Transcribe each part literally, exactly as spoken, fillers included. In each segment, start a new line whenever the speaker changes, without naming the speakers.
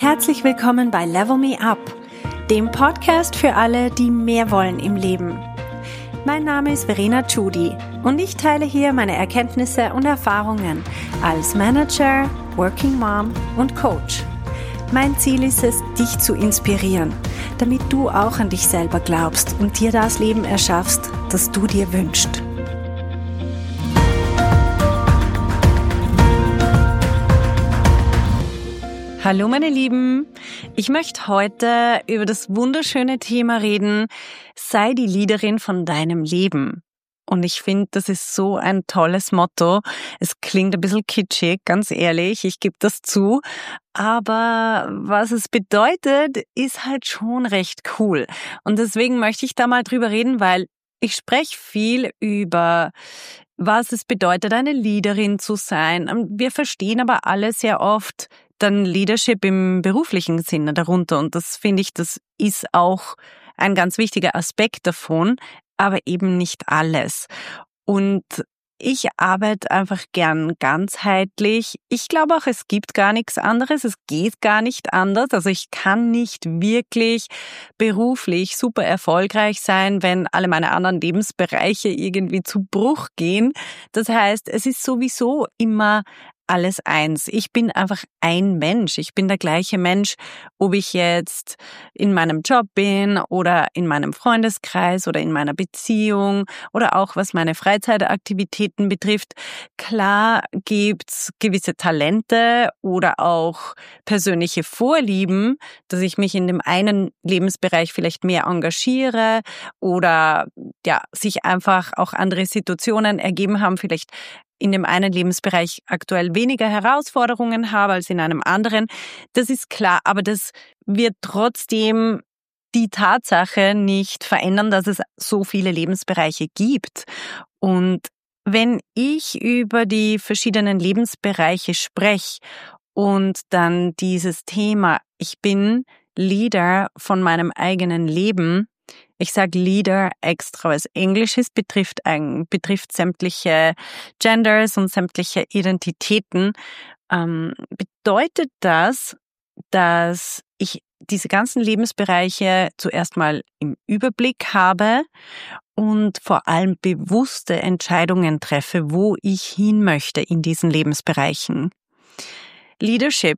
Herzlich willkommen bei Level Me Up, dem Podcast für alle, die mehr wollen im Leben. Mein Name ist Verena Tschudi und ich teile hier meine Erkenntnisse und Erfahrungen als Manager, Working Mom und Coach. Mein Ziel ist es, dich zu inspirieren, damit du auch an dich selber glaubst und dir das Leben erschaffst, das du dir wünschst. Hallo meine Lieben, ich möchte heute über das wunderschöne Thema reden, sei die Leaderin von deinem Leben. Und ich finde, das ist so ein tolles Motto. Es klingt ein bisschen kitschig, ganz ehrlich, ich gebe das zu. Aber was es bedeutet, ist halt schon recht cool. Und deswegen möchte ich da mal drüber reden, weil ich spreche viel über, was es bedeutet, eine Leaderin zu sein. Wir verstehen aber alle sehr oft dann Leadership im beruflichen Sinne darunter. Und das finde ich, das ist auch ein ganz wichtiger Aspekt davon, aber eben nicht alles. Und ich arbeite einfach gern ganzheitlich. Ich glaube auch, es gibt gar nichts anderes. Es geht gar nicht anders. Also ich kann nicht wirklich beruflich super erfolgreich sein, wenn alle meine anderen Lebensbereiche irgendwie zu Bruch gehen. Das heißt, es ist sowieso immer alles eins. Ich bin einfach ein Mensch. Ich bin der gleiche Mensch, ob ich jetzt in meinem Job bin oder in meinem Freundeskreis oder in meiner Beziehung oder auch was meine Freizeitaktivitäten betrifft. Klar gibt's gewisse Talente oder auch persönliche Vorlieben, dass ich mich in dem einen Lebensbereich vielleicht mehr engagiere oder ja, sich einfach auch andere Situationen ergeben haben, vielleicht in dem einen Lebensbereich aktuell weniger Herausforderungen habe als in einem anderen. Das ist klar, aber das wird trotzdem die Tatsache nicht verändern, dass es so viele Lebensbereiche gibt. Und wenn ich über die verschiedenen Lebensbereiche spreche und dann dieses Thema, ich bin Leader von meinem eigenen Leben, ich sage Leader extra, weil es Englisch ist, betrifft, betrifft sämtliche Genders und sämtliche Identitäten. Ähm, bedeutet das, dass ich diese ganzen Lebensbereiche zuerst mal im Überblick habe und vor allem bewusste Entscheidungen treffe, wo ich hin möchte in diesen Lebensbereichen. Leadership,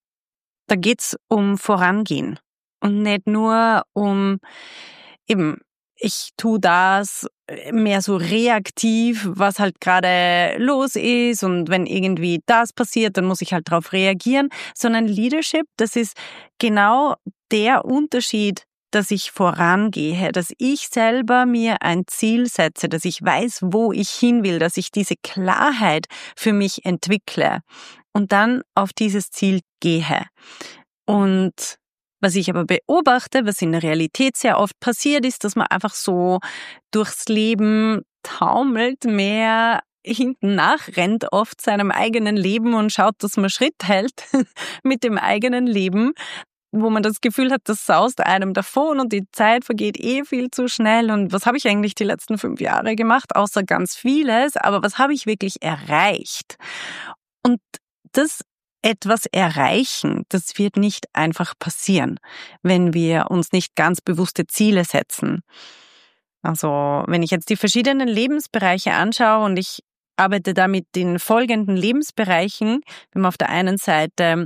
da geht's um Vorangehen und nicht nur um eben, ich tue das mehr so reaktiv, was halt gerade los ist und wenn irgendwie das passiert, dann muss ich halt darauf reagieren, sondern Leadership, das ist genau der Unterschied, dass ich vorangehe, dass ich selber mir ein Ziel setze, dass ich weiß, wo ich hin will, dass ich diese Klarheit für mich entwickle und dann auf dieses Ziel gehe. Und was ich aber beobachte, was in der Realität sehr oft passiert, ist, dass man einfach so durchs Leben taumelt, mehr hinten nachrennt, oft seinem eigenen Leben und schaut, dass man Schritt hält mit dem eigenen Leben, wo man das Gefühl hat, das saust einem davon und die Zeit vergeht eh viel zu schnell. Und was habe ich eigentlich die letzten fünf Jahre gemacht? Außer ganz vieles, aber was habe ich wirklich erreicht? Und das etwas erreichen, das wird nicht einfach passieren, wenn wir uns nicht ganz bewusste Ziele setzen. Also wenn ich jetzt die verschiedenen Lebensbereiche anschaue und ich arbeite da mit den folgenden Lebensbereichen, wenn man auf der einen Seite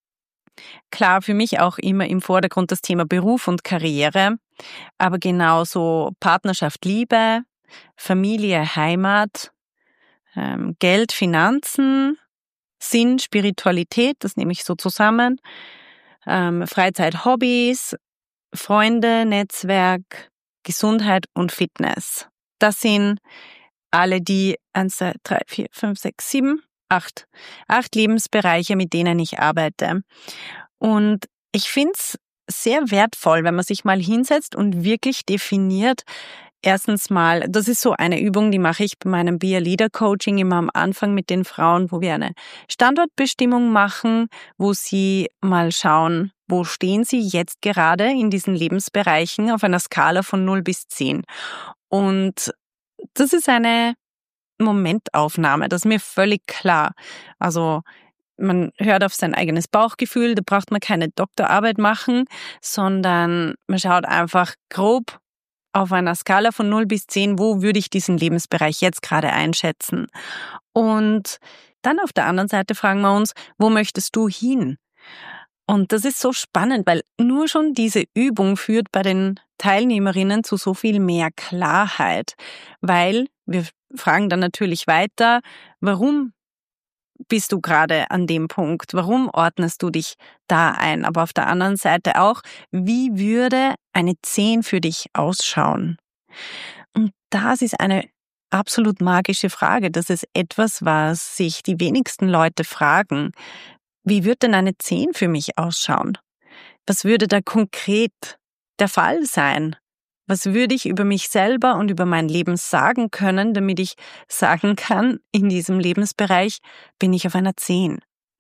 klar für mich auch immer im Vordergrund das Thema Beruf und Karriere, aber genauso Partnerschaft, Liebe, Familie, Heimat, ähm, Geld, Finanzen, Sinn, Spiritualität, das nehme ich so zusammen, ähm, Freizeit, Hobbys, Freunde, Netzwerk, Gesundheit und Fitness. Das sind alle die eins, zwei, drei, vier, fünf, sechs, sieben, acht, acht Lebensbereiche, mit denen ich arbeite. Und ich finde es sehr wertvoll, wenn man sich mal hinsetzt und wirklich definiert, erstens mal, das ist so eine Übung, die mache ich bei meinem Be a Leader Coaching immer am Anfang mit den Frauen, wo wir eine Standortbestimmung machen, wo sie mal schauen, wo stehen sie jetzt gerade in diesen Lebensbereichen auf einer Skala von null bis zehn. Und das ist eine Momentaufnahme, das ist mir völlig klar. Also man hört auf sein eigenes Bauchgefühl, da braucht man keine Doktorarbeit machen, sondern man schaut einfach grob auf einer Skala von null bis zehn, wo würde ich diesen Lebensbereich jetzt gerade einschätzen? Und dann auf der anderen Seite fragen wir uns, wo möchtest du hin? Und das ist so spannend, weil nur schon diese Übung führt bei den Teilnehmerinnen zu so viel mehr Klarheit, weil wir fragen dann natürlich weiter, warum bist du gerade an dem Punkt? Warum ordnest du dich da ein? Aber auf der anderen Seite auch, wie würde eine zehn für dich ausschauen? Und das ist eine absolut magische Frage. Das ist etwas, was sich die wenigsten Leute fragen. Wie würde denn eine zehn für mich ausschauen? Was würde da konkret der Fall sein? Was würde ich über mich selber und über mein Leben sagen können, damit ich sagen kann, in diesem Lebensbereich bin ich auf einer zehn?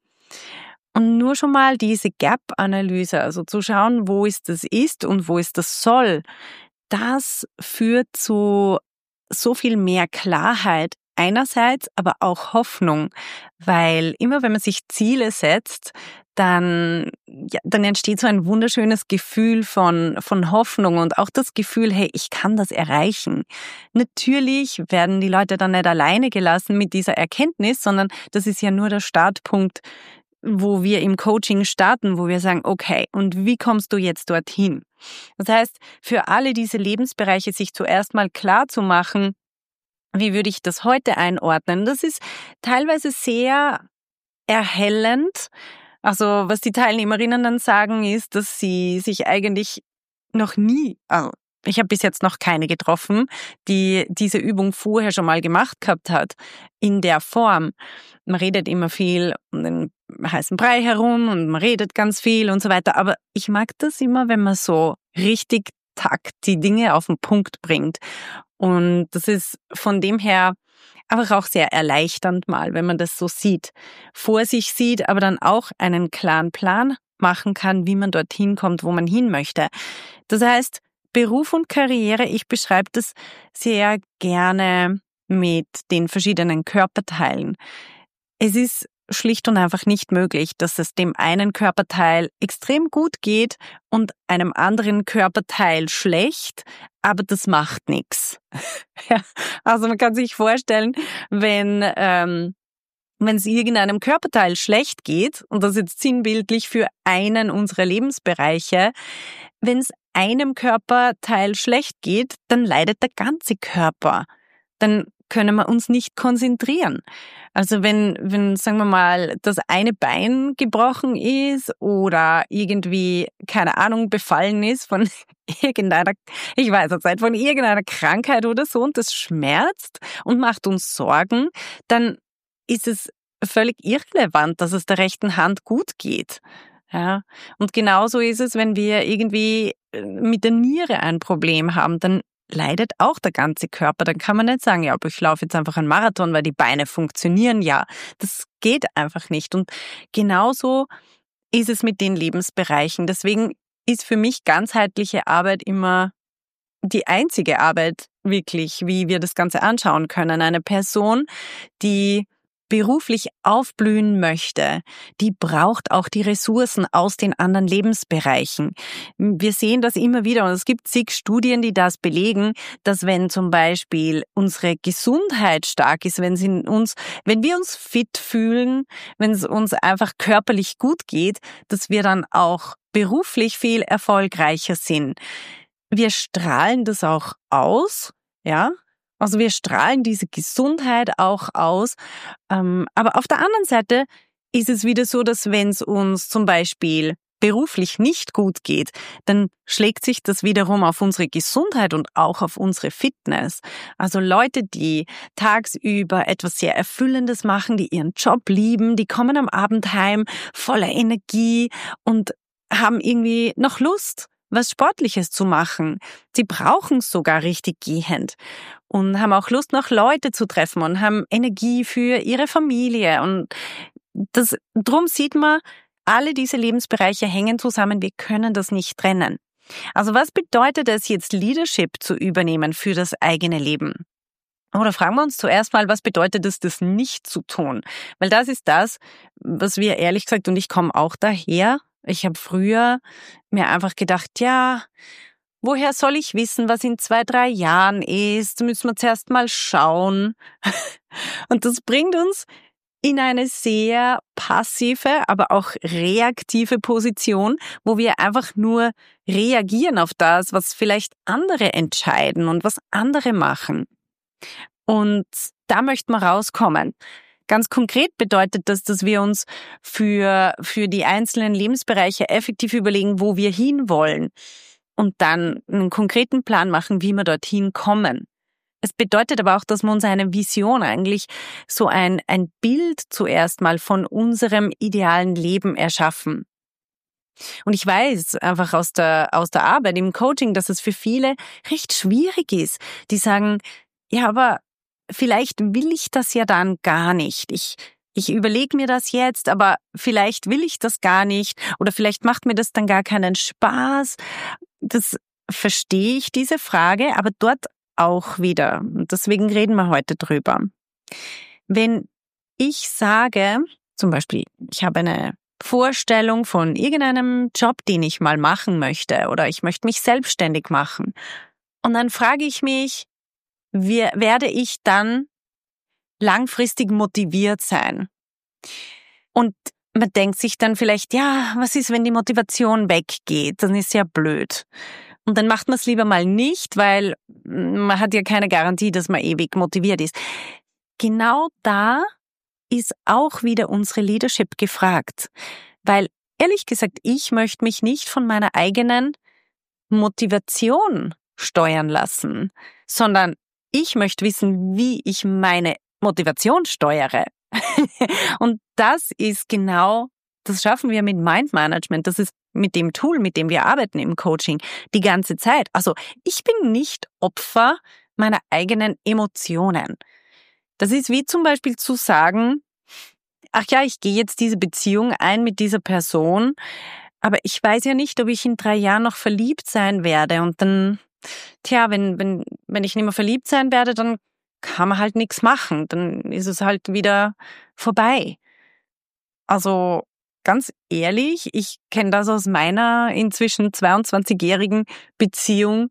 Und nur schon mal diese Gap-Analyse, also zu schauen, wo ist das Ist und wo ist das Soll, das führt zu so viel mehr Klarheit einerseits, aber auch Hoffnung, weil immer wenn man sich Ziele setzt, dann, ja, dann entsteht so ein wunderschönes Gefühl von, von Hoffnung und auch das Gefühl, hey, ich kann das erreichen. Natürlich werden die Leute dann nicht alleine gelassen mit dieser Erkenntnis, sondern das ist ja nur der Startpunkt, wo wir im Coaching starten, wo wir sagen, okay, und wie kommst du jetzt dorthin? Das heißt, für alle diese Lebensbereiche sich zuerst mal klar zu machen, wie würde ich das heute einordnen? Das ist teilweise sehr erhellend. Also was die Teilnehmerinnen dann sagen, ist, dass sie sich eigentlich noch nie, also ich habe bis jetzt noch keine getroffen, die diese Übung vorher schon mal gemacht gehabt hat, in der Form. Man redet immer viel um den heißen Brei herum und man redet ganz viel und so weiter, aber ich mag das immer, wenn man so richtig takt die Dinge auf den Punkt bringt. Und das ist von dem her einfach auch sehr erleichternd mal, wenn man das so sieht, vor sich sieht, aber dann auch einen klaren Plan machen kann, wie man dorthin kommt, wo man hin möchte. Das heißt, Beruf und Karriere, ich beschreibe das sehr gerne mit den verschiedenen Körperteilen. Es ist schlicht und einfach nicht möglich, dass es dem einen Körperteil extrem gut geht und einem anderen Körperteil schlecht, aber das macht nichts. Ja, also man kann sich vorstellen, wenn ähm, wenn es irgendeinem Körperteil schlecht geht, und das ist jetzt sinnbildlich für einen unserer Lebensbereiche, wenn es einem Körperteil schlecht geht, dann leidet der ganze Körper. Dann können wir uns nicht konzentrieren. Also wenn, wenn, sagen wir mal, das eine Bein gebrochen ist oder irgendwie, keine Ahnung, befallen ist von irgendeiner, ich weiß jetzt nicht, von irgendeiner Krankheit oder so und das schmerzt und macht uns Sorgen, dann ist es völlig irrelevant, dass es der rechten Hand gut geht. Ja, und genauso ist es, wenn wir irgendwie mit der Niere ein Problem haben, dann leidet auch der ganze Körper. Dann kann man nicht sagen, ja, aber ich laufe jetzt einfach einen Marathon, weil die Beine funktionieren. Ja, das geht einfach nicht. Und genauso ist es mit den Lebensbereichen. Deswegen ist für mich ganzheitliche Arbeit immer die einzige Arbeit wirklich, wie wir das Ganze anschauen können. Eine Person, die beruflich aufblühen möchte, die braucht auch die Ressourcen aus den anderen Lebensbereichen. Wir sehen das immer wieder und es gibt zig Studien, die das belegen, dass wenn zum Beispiel unsere Gesundheit stark ist, wenn sie uns, wenn wir uns fit fühlen, wenn es uns einfach körperlich gut geht, dass wir dann auch beruflich viel erfolgreicher sind. Wir strahlen das auch aus, ja. Also wir strahlen diese Gesundheit auch aus. Ähm, aber auf der anderen Seite ist es wieder so, dass wenn es uns zum Beispiel beruflich nicht gut geht, dann schlägt sich das wiederum auf unsere Gesundheit und auch auf unsere Fitness. Also Leute, die tagsüber etwas sehr Erfüllendes machen, die ihren Job lieben, die kommen am Abend heim voller Energie und haben irgendwie noch Lust, was Sportliches zu machen. Sie brauchen es sogar richtig gehend und haben auch Lust, noch Leute zu treffen und haben Energie für ihre Familie. Und das, drum sieht man, alle diese Lebensbereiche hängen zusammen. Wir können das nicht trennen. Also was bedeutet es jetzt, Leadership zu übernehmen für das eigene Leben? Oder fragen wir uns zuerst mal, was bedeutet es, das nicht zu tun? Weil das ist das, was wir ehrlich gesagt, und ich komme auch daher, ich habe früher mir einfach gedacht, ja, woher soll ich wissen, was in zwei, drei Jahren ist? Müssen wir zuerst mal schauen. Und das bringt uns in eine sehr passive, aber auch reaktive Position, wo wir einfach nur reagieren auf das, was vielleicht andere entscheiden und was andere machen. Und da möchten wir rauskommen. Ganz konkret bedeutet das, dass wir uns für, für die einzelnen Lebensbereiche effektiv überlegen, wo wir hinwollen und dann einen konkreten Plan machen, wie wir dorthin kommen. Es bedeutet aber auch, dass wir uns eine Vision, eigentlich so ein, ein Bild zuerst mal von unserem idealen Leben erschaffen. Und ich weiß einfach aus der, aus der Arbeit im Coaching, dass es für viele recht schwierig ist. Die sagen, ja, aber vielleicht will ich das ja dann gar nicht. Ich, ich überlege mir das jetzt, aber vielleicht will ich das gar nicht oder vielleicht macht mir das dann gar keinen Spaß. Das verstehe ich, diese Frage, aber dort auch wieder. Und deswegen reden wir heute drüber. Wenn ich sage, zum Beispiel, ich habe eine Vorstellung von irgendeinem Job, den ich mal machen möchte oder ich möchte mich selbstständig machen. Und dann frage ich mich, wie werde ich dann langfristig motiviert sein? Und man denkt sich dann vielleicht, ja, was ist, wenn die Motivation weggeht? Dann ist ja blöd. Und dann macht man es lieber mal nicht, weil man hat ja keine Garantie, dass man ewig motiviert ist. Genau da ist auch wieder unsere Leadership gefragt. Weil, ehrlich gesagt, ich möchte mich nicht von meiner eigenen Motivation steuern lassen, sondern ich möchte wissen, wie ich meine Motivation steuere. Und das ist genau, das schaffen wir mit Mind Management. Das ist mit dem Tool, mit dem wir arbeiten im Coaching, die ganze Zeit. Also ich bin nicht Opfer meiner eigenen Emotionen. Das ist wie zum Beispiel zu sagen, ach ja, ich gehe jetzt diese Beziehung ein mit dieser Person, aber ich weiß ja nicht, ob ich in drei Jahren noch verliebt sein werde. Und dann, tja, wenn, wenn, wenn ich nicht mehr verliebt sein werde, dann kann man halt nichts machen. Dann ist es halt wieder vorbei. Also ganz ehrlich, ich kenne das aus meiner inzwischen zweiundzwanzigjährigen Beziehung.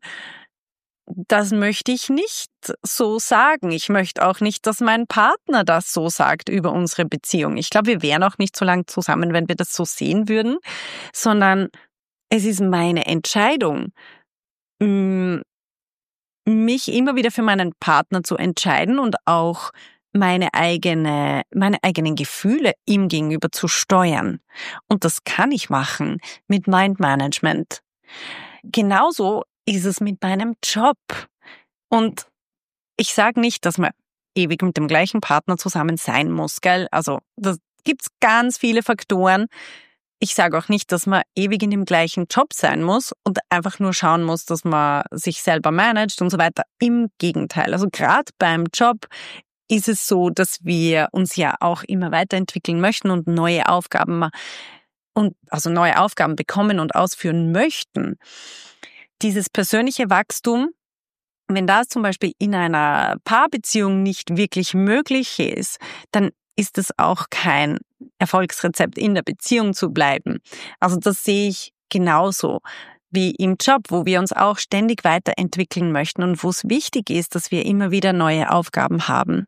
Das möchte ich nicht so sagen. Ich möchte auch nicht, dass mein Partner das so sagt über unsere Beziehung. Ich glaube, wir wären auch nicht so lange zusammen, wenn wir das so sehen würden, sondern es ist meine Entscheidung, mich immer wieder für meinen Partner zu entscheiden und auch meine eigene, meine eigenen Gefühle ihm gegenüber zu steuern. Und das kann ich machen mit Mind Management. Genauso ist es mit meinem Job. Und ich sage nicht, dass man ewig mit dem gleichen Partner zusammen sein muss, gell? Also da gibt's ganz viele Faktoren. Ich sage auch nicht, dass man ewig in dem gleichen Job sein muss und einfach nur schauen muss, dass man sich selber managt und so weiter. Im Gegenteil. Also gerade beim Job ist es so, dass wir uns ja auch immer weiterentwickeln möchten und neue Aufgaben und also neue Aufgaben bekommen und ausführen möchten. Dieses persönliche Wachstum, wenn das zum Beispiel in einer Paarbeziehung nicht wirklich möglich ist, dann ist es auch kein Erfolgsrezept, in der Beziehung zu bleiben. Also das sehe ich genauso wie im Job, wo wir uns auch ständig weiterentwickeln möchten und wo es wichtig ist, dass wir immer wieder neue Aufgaben haben.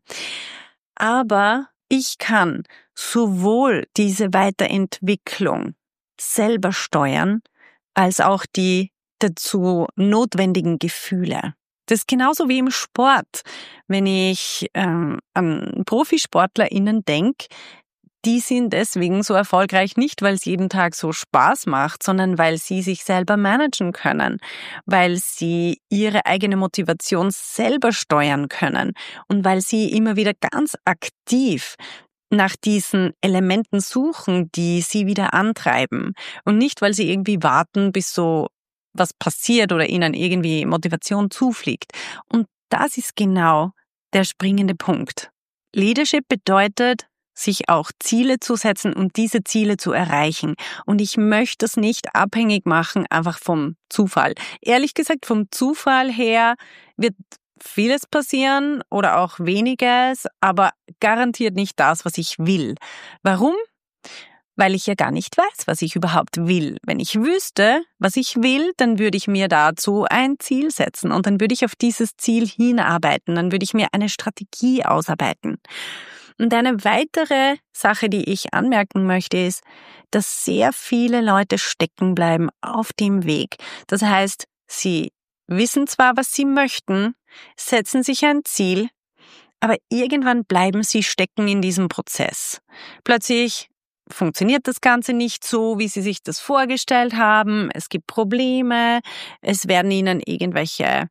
Aber ich kann sowohl diese Weiterentwicklung selber steuern, als auch die dazu notwendigen Gefühle. Das ist genauso wie im Sport. Wenn ich ähm, an ProfisportlerInnen denke, die sind deswegen so erfolgreich nicht, weil es jeden Tag so Spaß macht, sondern weil sie sich selber managen können, weil sie ihre eigene Motivation selber steuern können und weil sie immer wieder ganz aktiv nach diesen Elementen suchen, die sie wieder antreiben und nicht, weil sie irgendwie warten, bis so was passiert oder ihnen irgendwie Motivation zufliegt. Und das ist genau der springende Punkt. Leadership bedeutet, sich auch Ziele zu setzen und diese Ziele zu erreichen. Und ich möchte es nicht abhängig machen, einfach vom Zufall. Ehrlich gesagt, vom Zufall her wird vieles passieren oder auch weniges, aber garantiert nicht das, was ich will. Warum? Weil ich ja gar nicht weiß, was ich überhaupt will. Wenn ich wüsste, was ich will, dann würde ich mir dazu ein Ziel setzen und dann würde ich auf dieses Ziel hinarbeiten, dann würde ich mir eine Strategie ausarbeiten. Und eine weitere Sache, die ich anmerken möchte, ist, dass sehr viele Leute stecken bleiben auf dem Weg. Das heißt, sie wissen zwar, was sie möchten, setzen sich ein Ziel, aber irgendwann bleiben sie stecken in diesem Prozess. Plötzlich funktioniert das Ganze nicht so, wie sie sich das vorgestellt haben. Es gibt Probleme, es werden ihnen irgendwelche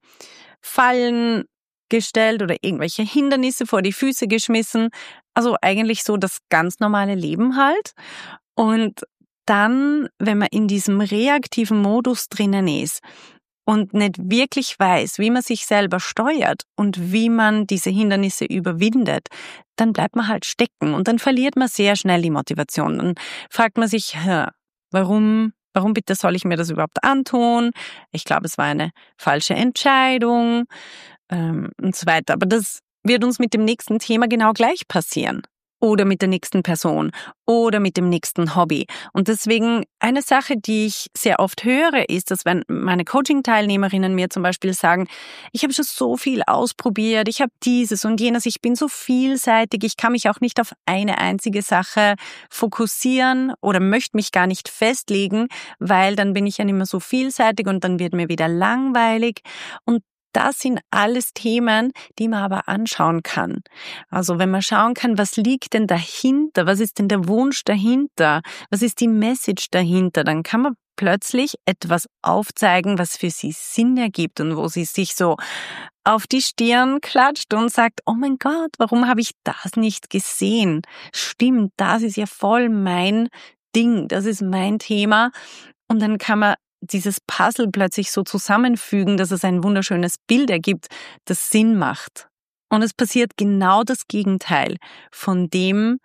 Fallen gestellt oder irgendwelche Hindernisse vor die Füße geschmissen. Also eigentlich so das ganz normale Leben halt. Und dann, wenn man in diesem reaktiven Modus drinnen ist und nicht wirklich weiß, wie man sich selber steuert und wie man diese Hindernisse überwindet, dann bleibt man halt stecken und dann verliert man sehr schnell die Motivation. Dann fragt man sich, warum, warum bitte soll ich mir das überhaupt antun? Ich glaube, es war eine falsche Entscheidung ähm, und so weiter. Aber das wird uns mit dem nächsten Thema genau gleich passieren. Oder mit der nächsten Person oder mit dem nächsten Hobby. Und deswegen eine Sache, die ich sehr oft höre, ist, dass wenn meine Coaching-Teilnehmerinnen mir zum Beispiel sagen, ich habe schon so viel ausprobiert, ich habe dieses und jenes, ich bin so vielseitig, ich kann mich auch nicht auf eine einzige Sache fokussieren oder möchte mich gar nicht festlegen, weil dann bin ich ja nicht mehr so vielseitig und dann wird mir wieder langweilig. Und das sind alles Themen, die man aber anschauen kann. Also wenn man schauen kann, was liegt denn dahinter, was ist denn der Wunsch dahinter, was ist die Message dahinter, dann kann man plötzlich etwas aufzeigen, was für sie Sinn ergibt und wo sie sich so auf die Stirn klatscht und sagt, oh mein Gott, warum habe ich das nicht gesehen? Stimmt, das ist ja voll mein Ding, das ist mein Thema. Und dann kann man dieses Puzzle plötzlich so zusammenfügen, dass es ein wunderschönes Bild ergibt, das Sinn macht. Und es passiert genau das Gegenteil von dem,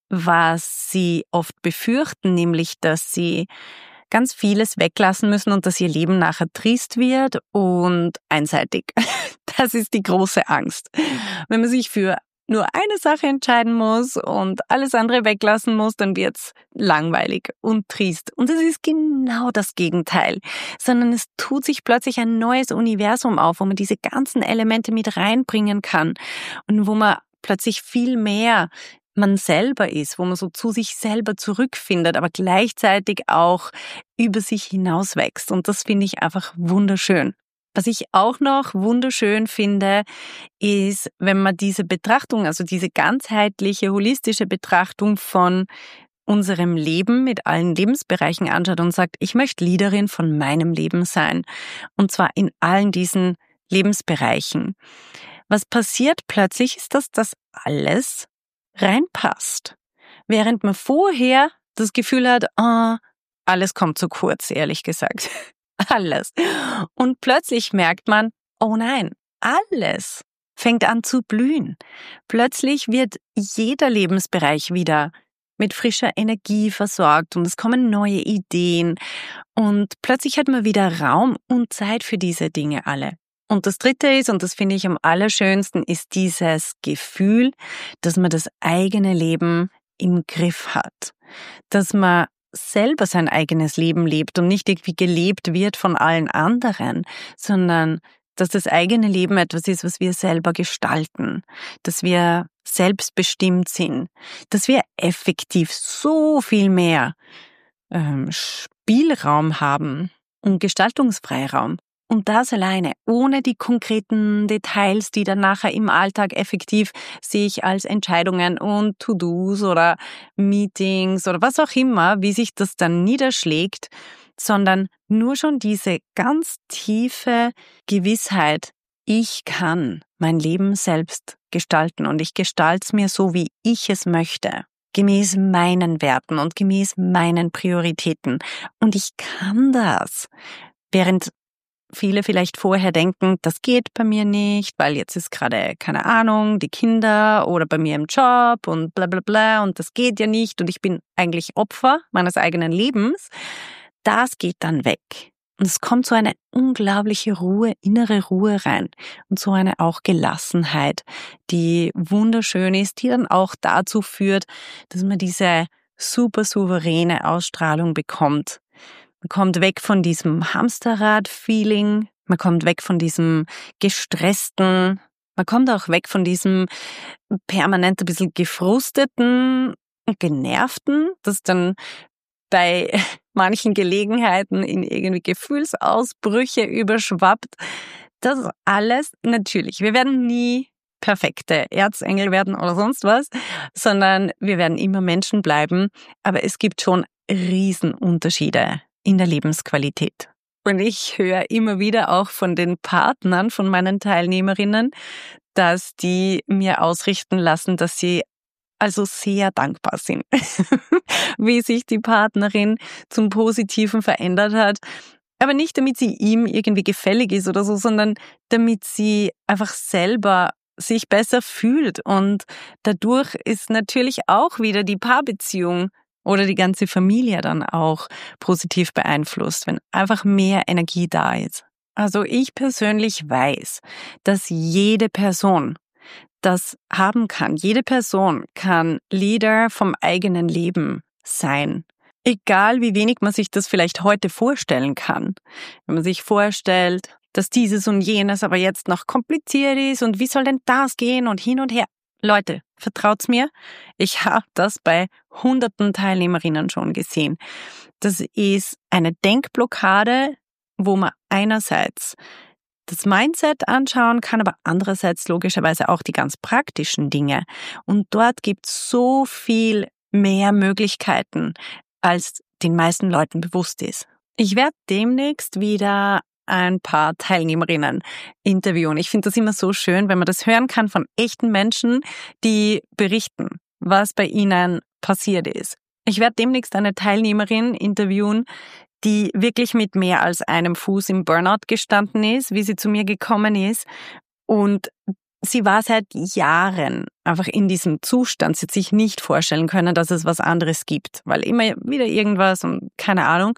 was sie oft befürchten, nämlich, dass sie ganz vieles weglassen müssen und dass ihr Leben nachher trist wird und einseitig. Das ist die große Angst. Wenn man sich für nur eine Sache entscheiden muss und alles andere weglassen muss, dann wird's langweilig und trist. Und es ist genau das Gegenteil, sondern es tut sich plötzlich ein neues Universum auf, wo man diese ganzen Elemente mit reinbringen kann und wo man plötzlich viel mehr man selber ist, wo man so zu sich selber zurückfindet, aber gleichzeitig auch über sich hinauswächst. Und das finde ich einfach wunderschön. Was ich auch noch wunderschön finde, ist, wenn man diese Betrachtung, also diese ganzheitliche, holistische Betrachtung von unserem Leben mit allen Lebensbereichen anschaut und sagt, ich möchte Leaderin von meinem Leben sein. Und zwar in allen diesen Lebensbereichen. Was passiert plötzlich ist, dass das alles reinpasst. Während man vorher das Gefühl hat, ah, alles kommt zu kurz, ehrlich gesagt. Alles. Und plötzlich merkt man, oh nein, alles fängt an zu blühen. Plötzlich wird jeder Lebensbereich wieder mit frischer Energie versorgt und es kommen neue Ideen und plötzlich hat man wieder Raum und Zeit für diese Dinge alle. Und das Dritte ist, und das finde ich am allerschönsten, ist dieses Gefühl, dass man das eigene Leben im Griff hat. Dass man selber sein eigenes Leben lebt und nicht irgendwie gelebt wird von allen anderen, sondern dass das eigene Leben etwas ist, was wir selber gestalten, dass wir selbstbestimmt sind, dass wir effektiv so viel mehr ähm, Spielraum haben und Gestaltungsfreiraum. Und das alleine, ohne die konkreten Details, die dann nachher im Alltag effektiv sich als Entscheidungen und To-Dos oder Meetings oder was auch immer, wie sich das dann niederschlägt, sondern nur schon diese ganz tiefe Gewissheit, ich kann mein Leben selbst gestalten und ich gestalte es mir so, wie ich es möchte, gemäß meinen Werten und gemäß meinen Prioritäten. Und ich kann das, während viele vielleicht vorher denken, das geht bei mir nicht, weil jetzt ist gerade, keine Ahnung, die Kinder oder bei mir im Job und bla bla bla und das geht ja nicht und ich bin eigentlich Opfer meines eigenen Lebens. Das geht dann weg. Und es kommt so eine unglaubliche Ruhe, innere Ruhe rein und so eine auch Gelassenheit, die wunderschön ist, die dann auch dazu führt, dass man diese super souveräne Ausstrahlung bekommt. Man kommt weg von diesem Hamsterrad-Feeling, man kommt weg von diesem gestressten, man kommt auch weg von diesem permanent ein bisschen gefrusteten, genervten, das dann bei manchen Gelegenheiten in irgendwie Gefühlsausbrüche überschwappt. Das alles natürlich. Wir werden nie perfekte Erzengel werden oder sonst was, sondern wir werden immer Menschen bleiben. Aber es gibt schon Riesenunterschiede in der Lebensqualität. Und ich höre immer wieder auch von den Partnern von meinen Teilnehmerinnen, dass die mir ausrichten lassen, dass sie also sehr dankbar sind, wie sich die Partnerin zum Positiven verändert hat. Aber nicht, damit sie ihm irgendwie gefällig ist oder so, sondern damit sie einfach selber sich besser fühlt. Und dadurch ist natürlich auch wieder die Paarbeziehung oder die ganze Familie dann auch positiv beeinflusst, wenn einfach mehr Energie da ist. Also ich persönlich weiß, dass jede Person das haben kann. Jede Person kann Leader vom eigenen Leben sein. Egal wie wenig man sich das vielleicht heute vorstellen kann. Wenn man sich vorstellt, dass dieses und jenes aber jetzt noch kompliziert ist und wie soll denn das gehen und hin und her. Leute, vertraut's mir, ich habe das bei hunderten Teilnehmerinnen schon gesehen. Das ist eine Denkblockade, wo man einerseits das Mindset anschauen kann, aber andererseits logischerweise auch die ganz praktischen Dinge. Und dort gibt es so viel mehr Möglichkeiten, als den meisten Leuten bewusst ist. Ich werde demnächst wieder ein paar Teilnehmerinnen interviewen. Ich finde das immer so schön, wenn man das hören kann von echten Menschen, die berichten, was bei ihnen passiert ist. Ich werde demnächst eine Teilnehmerin interviewen, die wirklich mit mehr als einem Fuß im Burnout gestanden ist, wie sie zu mir gekommen ist. Und sie war seit Jahren einfach in diesem Zustand. Sie hat sich nicht vorstellen können, dass es was anderes gibt, weil immer wieder irgendwas und keine Ahnung.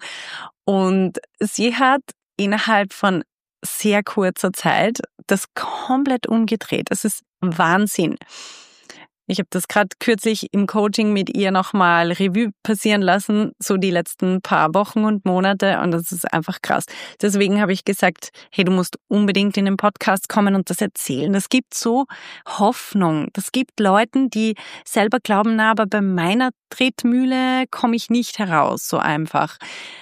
Und sie hat innerhalb von sehr kurzer Zeit das komplett umgedreht. Das ist Wahnsinn. Ich habe das gerade kürzlich im Coaching mit ihr nochmal Revue passieren lassen, so die letzten paar Wochen und Monate, und das ist einfach krass. Deswegen habe ich gesagt, hey, du musst unbedingt in den Podcast kommen und das erzählen. Das gibt so Hoffnung. Das gibt Leuten, die selber glauben, na, aber bei meiner Tretmühle komme ich nicht heraus, so einfach.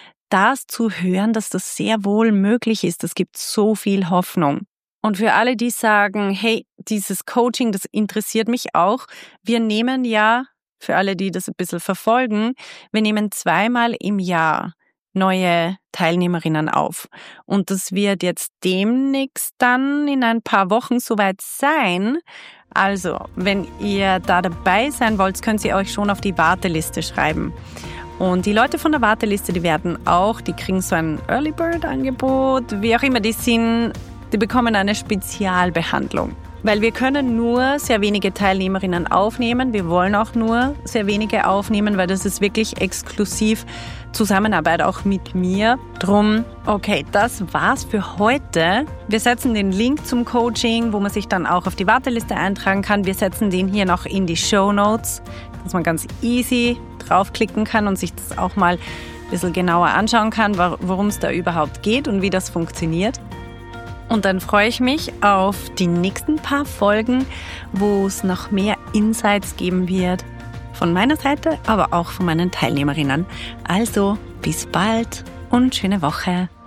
Das zu hören, dass das sehr wohl möglich ist, das gibt so viel Hoffnung. Und für alle, die sagen, hey, dieses Coaching, das interessiert mich auch. Wir nehmen ja, für alle, die das ein bisschen verfolgen, wir nehmen zweimal im Jahr neue Teilnehmerinnen auf. Und das wird jetzt demnächst dann in ein paar Wochen soweit sein. Also, wenn ihr da dabei sein wollt, könnt ihr euch schon auf die Warteliste schreiben. Und die Leute von der Warteliste, die werden auch, die kriegen so ein Early Bird Angebot, wie auch immer die sind, die bekommen eine Spezialbehandlung. Weil wir können nur sehr wenige Teilnehmerinnen aufnehmen. Wir wollen auch nur sehr wenige aufnehmen, weil das ist wirklich exklusiv Zusammenarbeit auch mit mir. Drum, okay, das war's für heute. Wir setzen den Link zum Coaching, wo man sich dann auch auf die Warteliste eintragen kann. Wir setzen den hier noch in die Shownotes, dass man ganz easy draufklicken kann und sich das auch mal ein bisschen genauer anschauen kann, worum es da überhaupt geht und wie das funktioniert. Und dann freue ich mich auf die nächsten paar Folgen, wo es noch mehr Insights geben wird. Von meiner Seite, aber auch von meinen Teilnehmerinnen. Also, bis bald und schöne Woche.